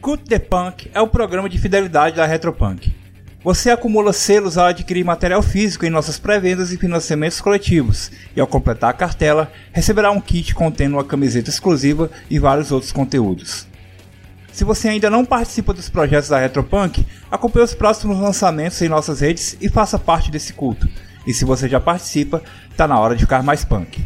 Cut the Punk é o programa de fidelidade da Retropunk. Você acumula selos ao adquirir material físico em nossas pré-vendas e financiamentos coletivos, e ao completar a cartela, receberá um kit contendo uma camiseta exclusiva e vários outros conteúdos. Se você ainda não participa dos projetos da Retropunk, acompanhe os próximos lançamentos em nossas redes e faça parte desse culto. E se você já participa, tá na hora de ficar mais punk.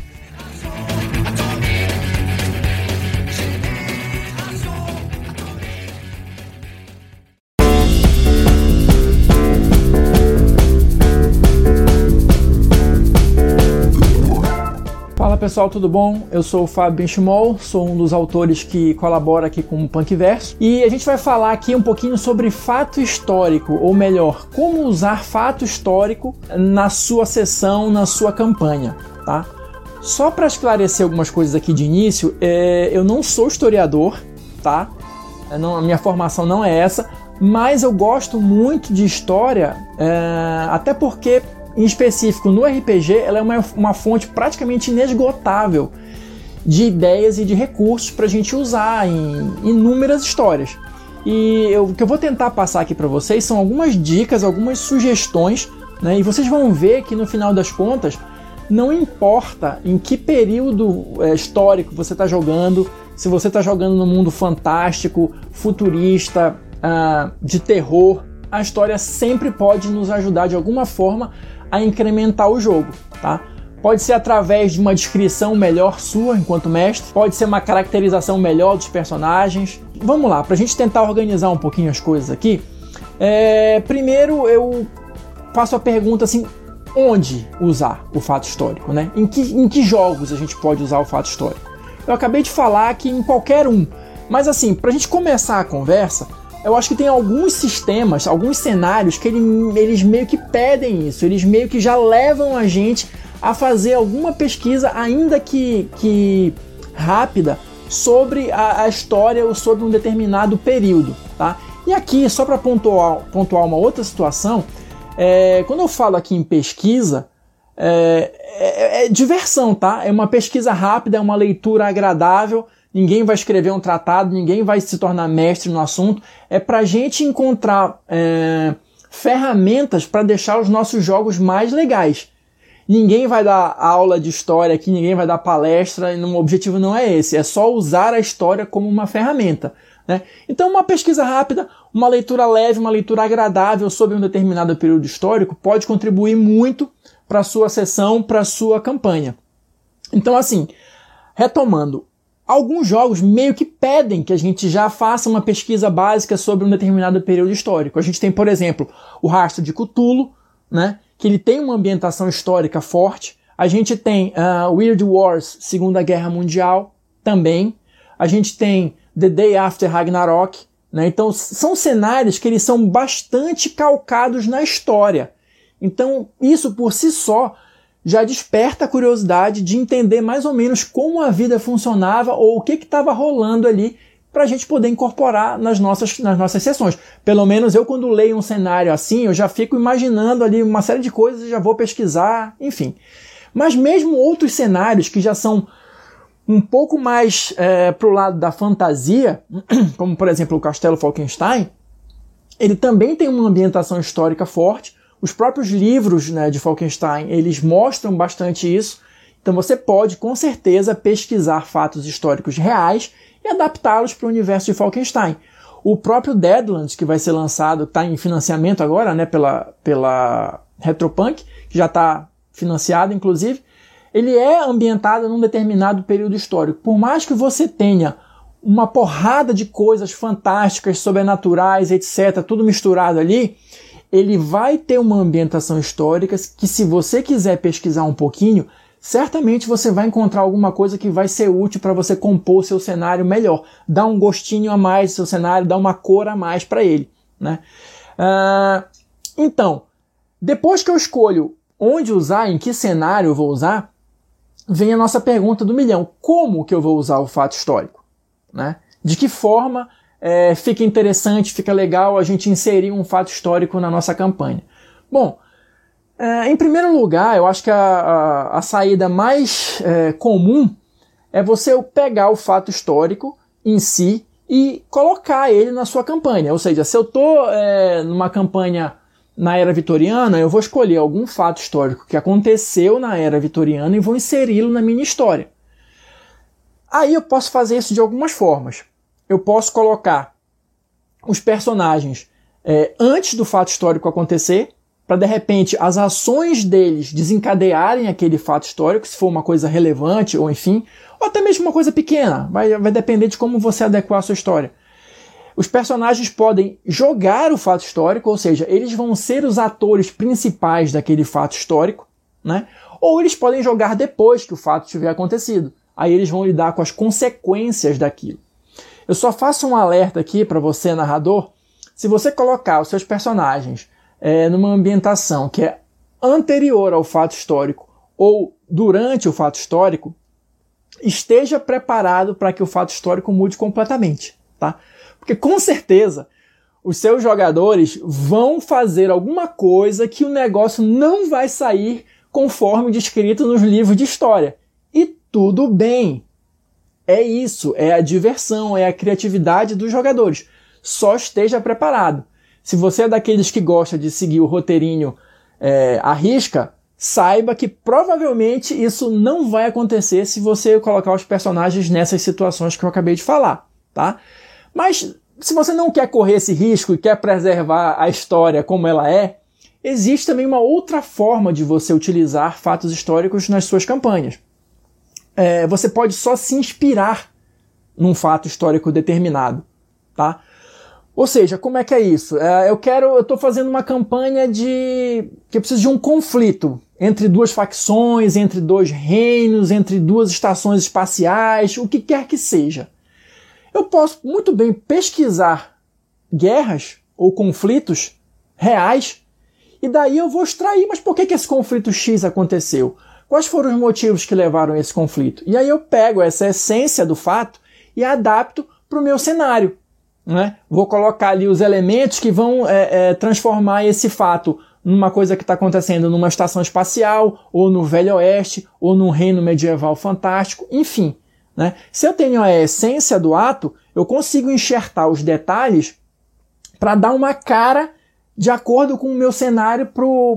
Fala pessoal, tudo bom? Eu sou o Fábio Benchimol, sou um dos autores que colabora aqui com o Punkverso e a gente vai falar aqui um pouquinho sobre fato histórico, ou melhor, como usar fato histórico na sua sessão, na sua campanha, tá? Só para esclarecer algumas coisas aqui de início, eu não sou historiador, tá? A minha formação não é essa, mas eu gosto muito de história, até porque em específico, no RPG, ela é uma fonte praticamente inesgotável de ideias e de recursos para a gente usar em inúmeras histórias. E o que eu vou tentar passar aqui para vocês são algumas dicas, algumas sugestões, né? E vocês vão ver que no final das contas, não importa em que período histórico você está jogando, se você está jogando no mundo fantástico, futurista, de terror, a história sempre pode nos ajudar de alguma forma a incrementar o jogo, tá? Pode ser através de uma descrição melhor sua enquanto mestre, pode ser uma caracterização melhor dos personagens. Vamos lá, para a gente tentar organizar um pouquinho as coisas aqui. Primeiro eu faço a pergunta assim, onde usar o fato histórico, né? Em que jogos a gente pode usar o fato histórico? Eu acabei de falar que em qualquer um, mas assim, para a gente começar a conversa, eu acho que tem alguns sistemas, alguns cenários que eles meio que pedem isso, eles meio que já levam a gente a fazer alguma pesquisa, ainda que rápida, sobre a história ou sobre um determinado período, tá? E aqui, só para pontuar uma outra situação, quando eu falo aqui em pesquisa, é diversão, tá? É uma pesquisa rápida, é uma leitura agradável. Ninguém vai escrever um tratado, ninguém vai se tornar mestre no assunto. É para a gente encontrar ferramentas para deixar os nossos jogos mais legais. Ninguém vai dar aula de história aqui, ninguém vai dar palestra, e o objetivo não é esse. É só usar a história como uma ferramenta, né? Então uma pesquisa rápida, uma leitura leve, uma leitura agradável sobre um determinado período histórico pode contribuir muito para a sua sessão, para a sua campanha. Então assim, retomando, alguns jogos meio que pedem que a gente já faça uma pesquisa básica sobre um determinado período histórico. A gente tem, por exemplo, o Rastro de Cthulhu, né, que ele tem uma ambientação histórica forte. A gente tem Weird Wars, Segunda Guerra Mundial, também. A gente tem The Day After Ragnarok, né? Então são cenários que eles são bastante calcados na história. Então isso por si só já desperta a curiosidade de entender mais ou menos como a vida funcionava ou o que estava rolando ali para a gente poder incorporar nas nossas sessões. Pelo menos eu, quando leio um cenário assim, eu já fico imaginando ali uma série de coisas e já vou pesquisar, enfim. Mas mesmo outros cenários que já são um pouco mais pro lado da fantasia, como por exemplo o Castelo Falkenstein, ele também tem uma ambientação histórica forte. Os próprios livros, né, de Falkenstein, eles mostram bastante isso. Então você pode, com certeza, pesquisar fatos históricos reais e adaptá-los para o universo de Falkenstein. O próprio Deadlands, que vai ser lançado, está em financiamento agora, né, pela Retropunk, que já está financiado, inclusive, ele é ambientado num determinado período histórico. Por mais que você tenha uma porrada de coisas fantásticas, sobrenaturais, etc., tudo misturado ali, ele vai ter uma ambientação histórica que, se você quiser pesquisar um pouquinho, certamente você vai encontrar alguma coisa que vai ser útil para você compor seu cenário melhor, dar um gostinho a mais do seu cenário, dar uma cor a mais para ele, né? Então, depois que eu escolho onde usar, em que cenário eu vou usar, vem a nossa pergunta do milhão: como que eu vou usar o fato histórico, né? De que forma fica interessante, fica legal a gente inserir um fato histórico na nossa campanha? Bom, em primeiro lugar, eu acho que a saída mais comum é você pegar o fato histórico em si e colocar ele na sua campanha. Ou seja, se eu estou numa campanha na Era Vitoriana, eu vou escolher algum fato histórico que aconteceu na Era Vitoriana e vou inseri-lo na minha história. Aí eu posso fazer isso de algumas formas. Eu posso colocar os personagens antes do fato histórico acontecer, para de repente as ações deles desencadearem aquele fato histórico, se for uma coisa relevante, ou enfim, ou até mesmo uma coisa pequena, vai depender de como você adequar a sua história. Os personagens podem jogar o fato histórico, ou seja, eles vão ser os atores principais daquele fato histórico, né? Ou eles podem jogar depois que o fato tiver acontecido. Aí eles vão lidar com as consequências daquilo. Eu só faço um alerta aqui para você, narrador. Se você colocar os seus personagens numa ambientação que é anterior ao fato histórico ou durante o fato histórico, esteja preparado para que o fato histórico mude completamente, tá? Porque com certeza os seus jogadores vão fazer alguma coisa que o negócio não vai sair conforme descrito nos livros de história. E tudo bem. É isso, é a diversão, é a criatividade dos jogadores. Só esteja preparado. Se você é daqueles que gosta de seguir o roteirinho à risca, saiba que provavelmente isso não vai acontecer se você colocar os personagens nessas situações que eu acabei de falar, tá? Mas se você não quer correr esse risco e quer preservar a história como ela é, existe também uma outra forma de você utilizar fatos históricos nas suas campanhas. Você pode só se inspirar num fato histórico determinado, tá? Ou seja, como é que é isso? Eu estou fazendo uma campanha que eu preciso de um conflito entre duas facções, entre dois reinos, entre duas estações espaciais, o que quer que seja. Eu posso muito bem pesquisar guerras ou conflitos reais e daí eu vou extrair, mas por que esse conflito X aconteceu? Quais foram os motivos que levaram a esse conflito? E aí eu pego essa essência do fato e adapto para o meu cenário, né? Vou colocar ali os elementos que vão transformar esse fato numa coisa que está acontecendo numa estação espacial, ou no Velho Oeste, ou num reino medieval fantástico, enfim, né? Se eu tenho a essência do ato, eu consigo enxertar os detalhes para dar uma cara de acordo com o meu cenário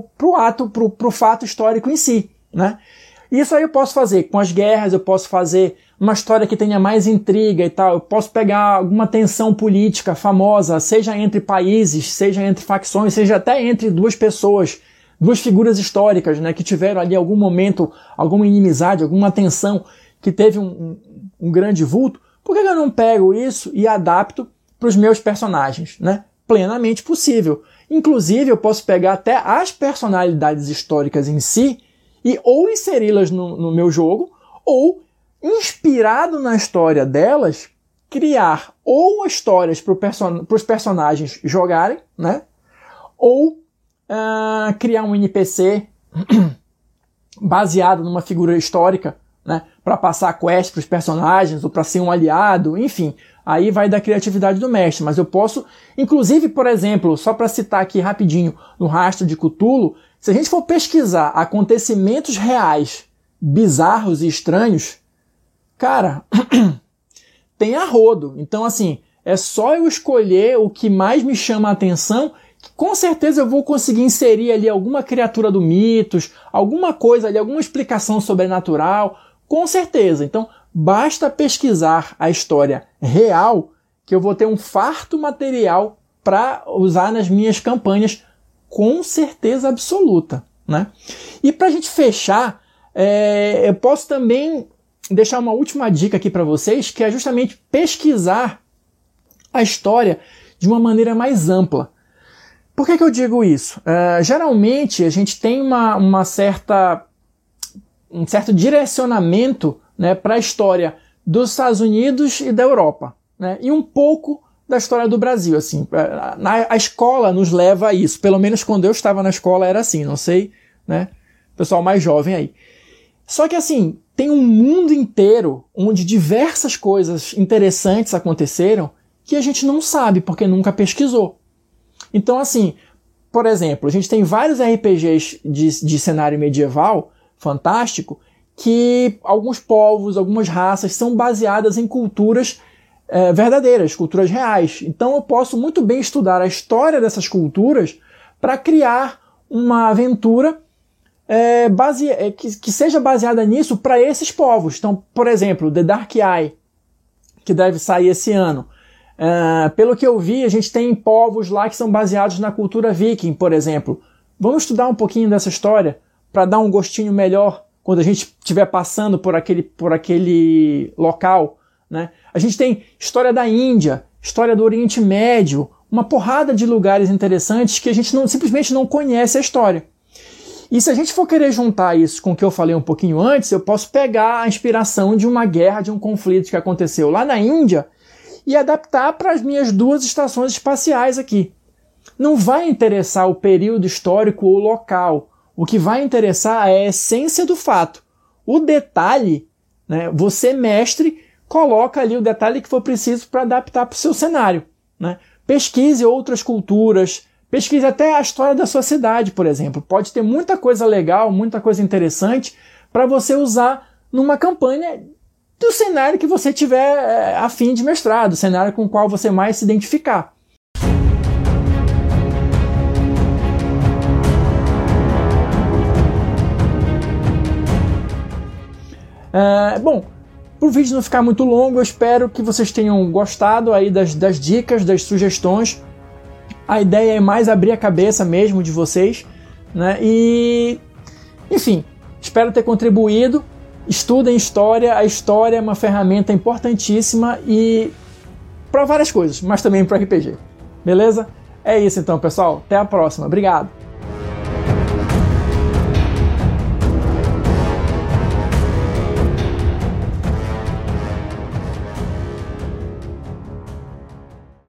pro fato histórico em si, né? Isso aí eu posso fazer com as guerras, eu posso fazer uma história que tenha mais intriga e tal, eu posso pegar alguma tensão política famosa, seja entre países, seja entre facções, seja até entre duas pessoas, duas figuras históricas, né, que tiveram ali algum momento, alguma inimizade, alguma tensão, que teve um grande vulto. Por que eu não pego isso e adapto para os meus personagens, né? Plenamente possível. Inclusive, eu posso pegar até as personalidades históricas em si e ou inseri-las no meu jogo, ou, inspirado na história delas, criar ou histórias para os personagens jogarem, né? Ou criar um NPC baseado numa figura histórica, né? Para passar quest para os personagens, ou para ser um aliado, enfim. Aí vai da criatividade do mestre, mas eu posso, inclusive, por exemplo, só para citar aqui rapidinho, no Rastro de Cthulhu, se a gente for pesquisar acontecimentos reais, bizarros e estranhos, cara, tem a rodo. Então, assim, é só eu escolher o que mais me chama a atenção, que com certeza eu vou conseguir inserir ali alguma criatura do mitos, alguma coisa ali, alguma explicação sobrenatural, com certeza. Então, basta pesquisar a história real que eu vou ter um farto material para usar nas minhas campanhas, com certeza absoluta, né? E para a gente fechar, eu posso também deixar uma última dica aqui para vocês, que é justamente pesquisar a história de uma maneira mais ampla. Por que eu digo isso? Geralmente a gente tem um certo direcionamento, né, para a história dos Estados Unidos e da Europa, né, e um pouco da história do Brasil. Assim, a escola nos leva a isso. Pelo menos quando eu estava na escola era assim, não sei, né, pessoal mais jovem aí. Só que assim, tem um mundo inteiro onde diversas coisas interessantes aconteceram que a gente não sabe porque nunca pesquisou. Então assim, por exemplo, a gente tem vários RPGs de cenário medieval fantástico que alguns povos, algumas raças são baseadas em culturas verdadeiras, culturas reais. Então eu posso muito bem estudar a história dessas culturas para criar uma aventura que seja baseada nisso para esses povos. Então, por exemplo, The Dark Eye, que deve sair esse ano. Pelo que eu vi, a gente tem povos lá que são baseados na cultura viking, por exemplo. Vamos estudar um pouquinho dessa história para dar um gostinho melhor quando a gente estiver passando por aquele local, né? A gente tem história da Índia, história do Oriente Médio, uma porrada de lugares interessantes que a gente simplesmente não conhece a história. E se a gente for querer juntar isso com o que eu falei um pouquinho antes, eu posso pegar a inspiração de uma guerra, de um conflito que aconteceu lá na Índia e adaptar para as minhas 2 estações espaciais aqui. Não vai interessar o período histórico ou local. O que vai interessar é a essência do fato. O detalhe, né, você, mestre, coloca ali o detalhe que for preciso para adaptar para o seu cenário, né? Pesquise outras culturas, pesquise até a história da sua cidade, por exemplo. Pode ter muita coisa legal, muita coisa interessante para você usar numa campanha do cenário que você tiver a fim de mestrado, o cenário com o qual você mais se identificar. Bom, para o vídeo não ficar muito longo, eu espero que vocês tenham gostado aí das dicas, das sugestões. A ideia é mais abrir a cabeça mesmo de vocês, né? E, enfim, espero ter contribuído. Estudem história, a história é uma ferramenta importantíssima e para várias coisas, mas também para RPG. Beleza? É isso então, pessoal. Até a próxima. Obrigado.